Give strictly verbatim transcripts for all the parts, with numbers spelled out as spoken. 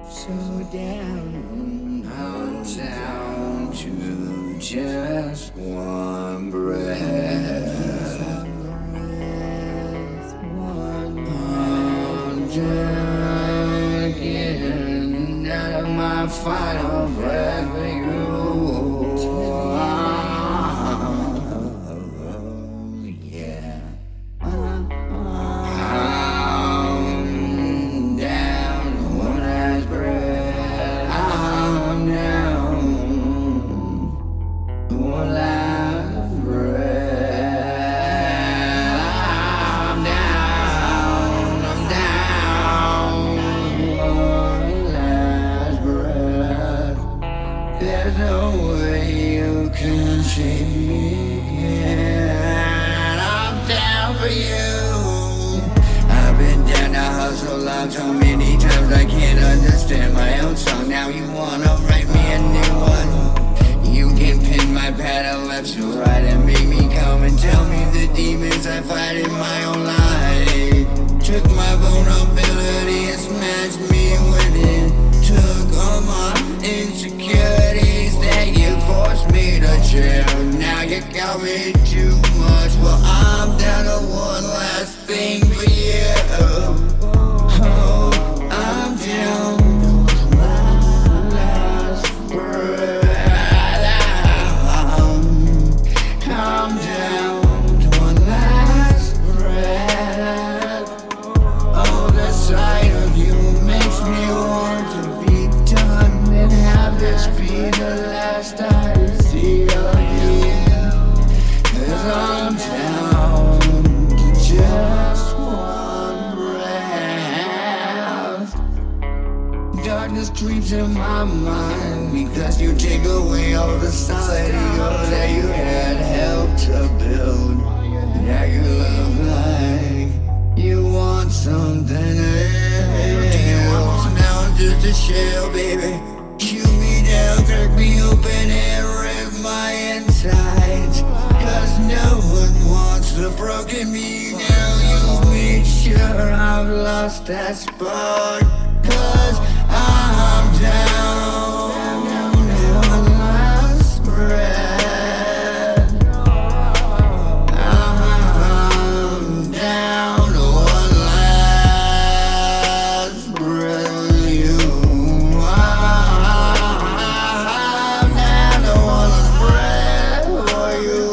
So down, I'm down to just one breath. I'm down again, out of my final breath for you. Yeah. I'm down to one last breath. I'm down to one last breath. I'm down, I'm down to one last breath. There's no way you can save me again. I'm down for you. I've been down to hustle loud so many times I can't understand my own song. Now you wanna write me a new one. You can pin my paddle left to right and make me come and tell me the demons I fight in my own life. Took my vulnerability and smashed me with it. Took all my insecurities that you forced me to chill. Now you got me too much. Well, I'm down to one last thing for you. Oh, I'm down to one last breath. I'm down to one last breath. Oh, the sight of you makes me want to be done and have this be the last I see of you. 'Cause I'm down to just one breath. Darkness creeps in my mind because you take away all the solid ego that you had helped to build. Now you look like you want something else. Now I'm just a shell, baby. Shoot me down, crack me open and rip my insides. 'Cause no one wants the broken me. Now you made sure I've lost that spark. 'Cause I'm down to one last breath. I'm down to one last breath with you. I'm down to one last breath for you.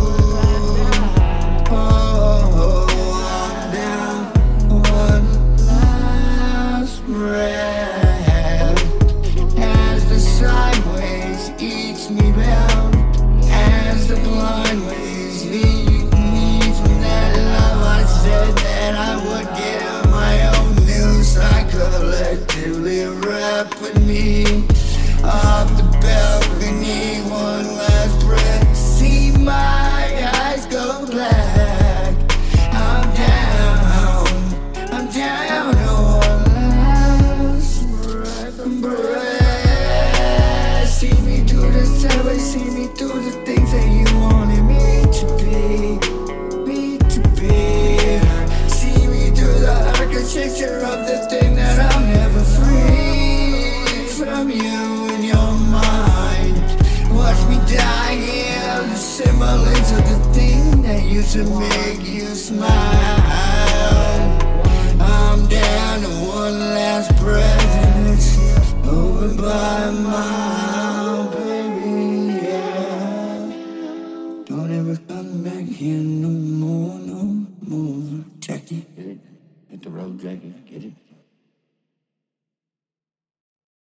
Oh, I'm down to one last breath. As the sideways eats me bound, as the blind ways lead me from that love I said that I would give my own news. I collectively rap with me off the balcony, one last breath. See my eyes go black. I'm down, I'm down to one last breath, breath. See me through the sideways, see me through the things that you wanted me to be, me to be. See me through the architecture of the thing that I'll never free from you in your mind. Watch me die here, the semblance of the thing that used to make you smile. I'm down to one last breath and it's over by my baby, yeah. Don't ever come back here no more, no more. Jackie, get it? Hit the road, Jackie, get it?